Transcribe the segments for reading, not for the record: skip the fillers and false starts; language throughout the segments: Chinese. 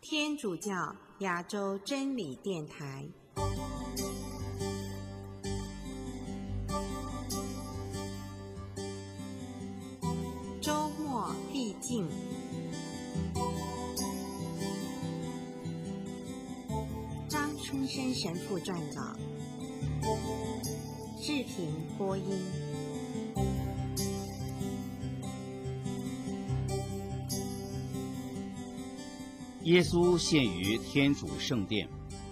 天主教亚洲真理电台。周末必进。张春生神父撰稿，视频播音。 耶稣献于天主圣殿。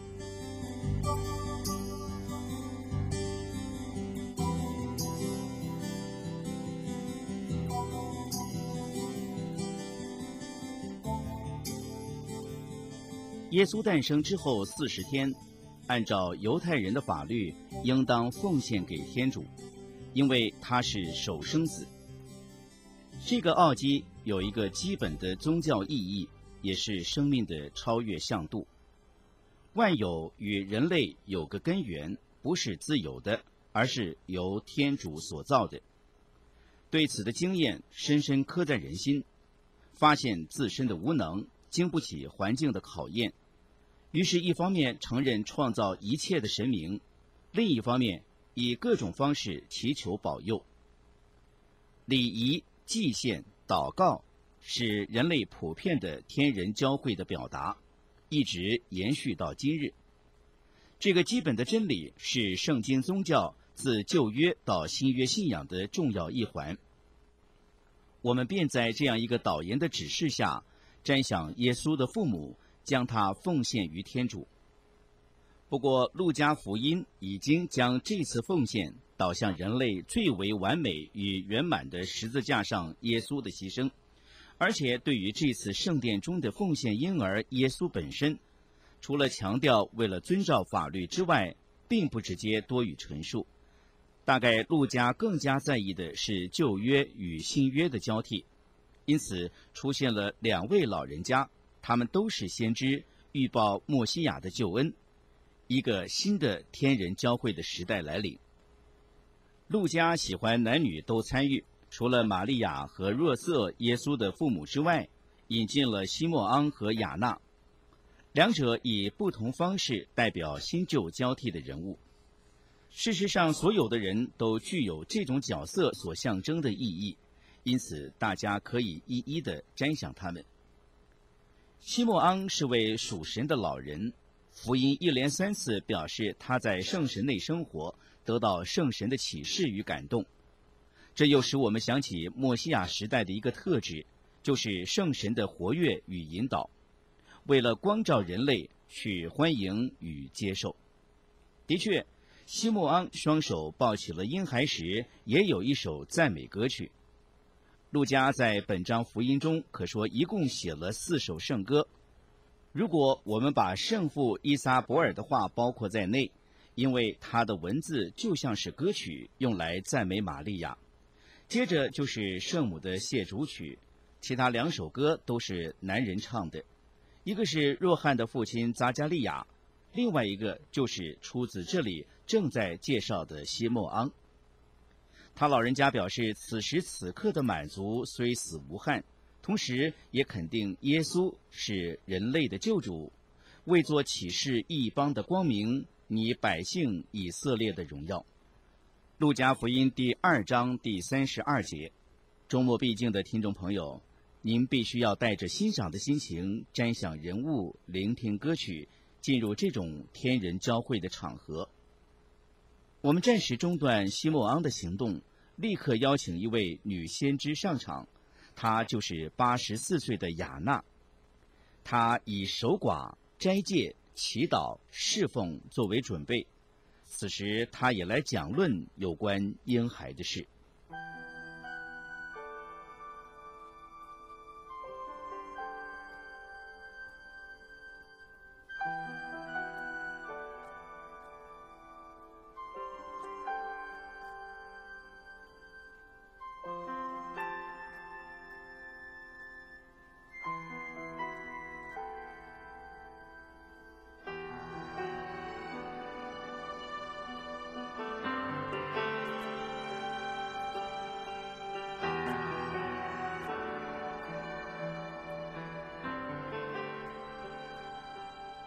耶稣诞生之后40天，按照犹太人的法律，应当奉献给天主，因为他是首生子。这个奥基有一个基本的宗教意义，也是生命的超越向度。万有与人类有个根源，不是自由的，而是由天主所造的。对此的经验深深刻在人心，发现自身的无能，经不起环境的考验，于是一方面承认创造一切的神明，另一方面以各种方式祈求保佑。礼仪、祭献、祷告是人类普遍的天人交汇的表达，一直延续到今日。这个基本的真理是圣经宗教自旧约到新约信仰的重要一环。我们便在这样一个导言的指示下，瞻想耶稣的父母，将他奉献于天主。不过路加福音已经将这次奉献导向人类最为完美与圆满的十字架上耶稣的牺牲，而且对于这次圣殿中的奉献婴儿耶稣本身，除了强调为了遵照法律之外，并不直接多予陈述。大概路加更加在意的是旧约与新约的交替，因此出现了2位老人家，他们都是先知，预报默西亚的救恩，一个新的天人交汇的时代来临。路加喜欢男女都参与，除了玛利亚和若瑟耶稣的父母之外，引进了西莫昂和雅纳，两者以不同方式代表新旧交替的人物。事实上，所有的人都具有这种角色所象征的意义，因此大家可以一一地瞻想他们。西莫昂是位属神的老人，福音一连3次表示他在圣神内生活，得到圣神的启示与感动。这又使我们想起默西亚时代的一个特质，就是圣神的活跃与引导，为了光照人类去欢迎与接受。的确，西莫昂双手抱起了婴孩时，也有一首赞美歌曲。路加在本章福音中可说一共写了4首圣歌。如果我们把圣父伊撒伯尔的话包括在内，因为他的文字就像是歌曲，用来赞美玛利亚。接着就是圣母的谢主曲，其他2首歌都是男人唱的，一个是若翰的父亲匝加利亚，另外一个就是出自这里正在介绍的西莫昂。他老人家表示，此时此刻的满足虽死无憾，同时也肯定耶稣是人类的救主，为作启示异邦的光明，你百姓以色列的荣耀。路加福音第2章第32节。周末必经的听众朋友，您必须要带着欣赏的心情瞻想人物，聆听歌曲，进入这种天人交汇的场合。我们暂时中断西莫昂的行动，立刻邀请一位女先知上场，她就是84岁的雅纳。她以守寡、斋戒、祈祷、侍奉作为准备，此时她也来讲论有关婴孩的事。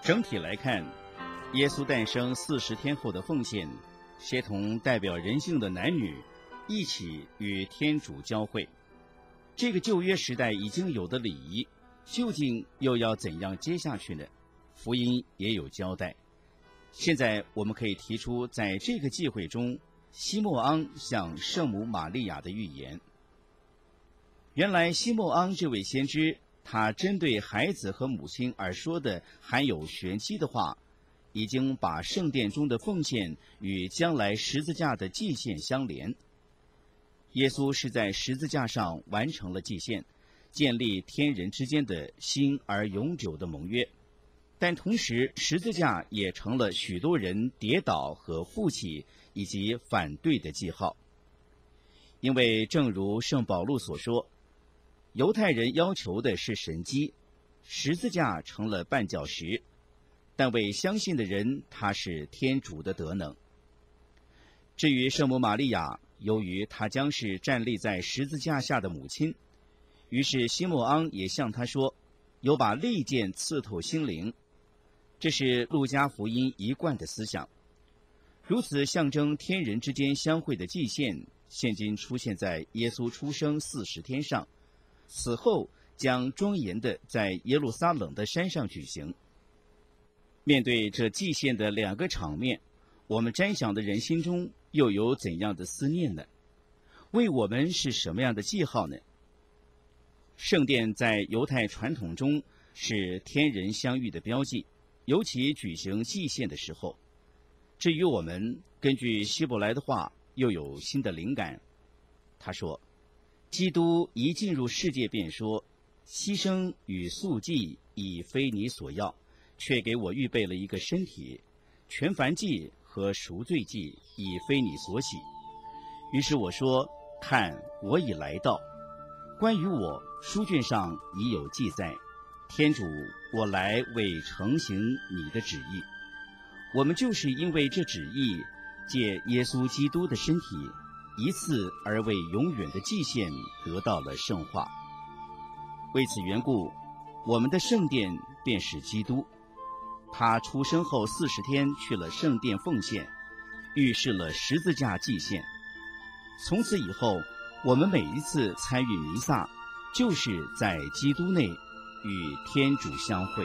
整体来看，耶稣诞生40天后的奉献，协同代表人性的男女一起与天主交会。这个旧约时代已经有的礼仪，究竟又要怎样接下去呢？福音也有交代。现在我们可以提出在这个忌讳中，西默盎向圣母玛利亚的预言。原来西默盎这位先知，他针对孩子和母亲而说的含有玄机的话，已经把圣殿中的奉献与将来十字架的祭献相连。耶稣是在十字架上完成了祭献，建立天人之间的新而永久的盟约。但同时，十字架也成了许多人跌倒和负起以及反对的记号。因为正如圣保禄所说，犹太人要求的是神迹，十字架成了绊脚石，但为相信的人，它是天主的德能。至于圣母玛利亚，由于她将是站立在十字架下的母亲，于是西默盎也向她说，有把利剑刺透心灵。这是路加福音一贯的思想。如此象征天人之间相会的祭献，现今出现在耶稣出生40天上，此后将庄严地在耶路撒冷的山上举行。面对这祭献的2个场面，我们瞻想的人心中又有怎样的思念呢？为我们是什么样的记号呢？圣殿在犹太传统中是天人相遇的标记，尤其举行祭献的时候。至于我们，根据希伯来的话，又有新的灵感。他说，基督一进入世界便说，牺牲与素祭已非你所要，却给我预备了一个身体，全燔祭和赎罪祭已非你所喜。于是我说，看，我已来到。关于我，书卷上已有记载。天主，我来为成行你的旨意。我们就是因为这旨意，借耶稣基督的身体，一次而为永远的祭献得到了圣化。为此缘故，我们的圣殿便是基督。他出生后40天去了圣殿奉献，预示了十字架祭献。从此以后，我们每一次参与弥撒，就是在基督内与天主相会。